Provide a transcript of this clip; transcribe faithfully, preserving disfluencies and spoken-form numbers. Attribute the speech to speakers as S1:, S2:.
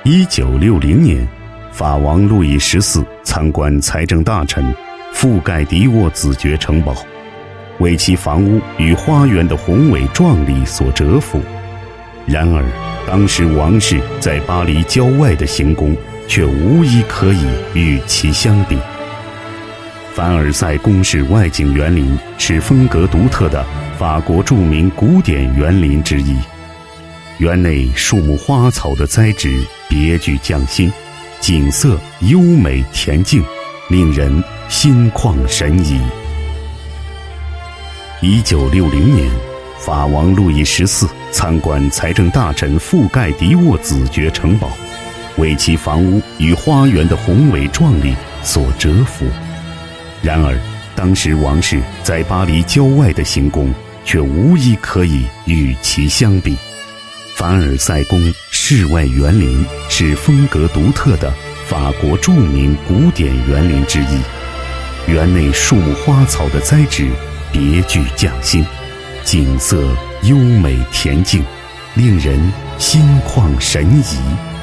S1: 一九六零年，法王路易十四参观财政大臣覆盖迪沃子爵城堡，为其房屋与花园的宏伟壮丽所折服。然而当时王室在巴黎郊外的行宫却无一可以与其相比。凡尔赛宫室外景园林是风格独特的法国著名古典园林之一，园内树木花草的栽植别具匠心，景色优美恬静，令人心旷神怡。一九六零年，法王路易十四参观财政大臣覆盖迪沃子爵城堡，为其房屋与花园的宏伟壮丽所折服。然而当时王室在巴黎郊外的行宫却无一可以与其相比。凡尔赛宫室外园林是风格独特的法国著名古典园林之一，园内树木花草的栽植别具匠心，景色优美恬静，令人心旷神怡。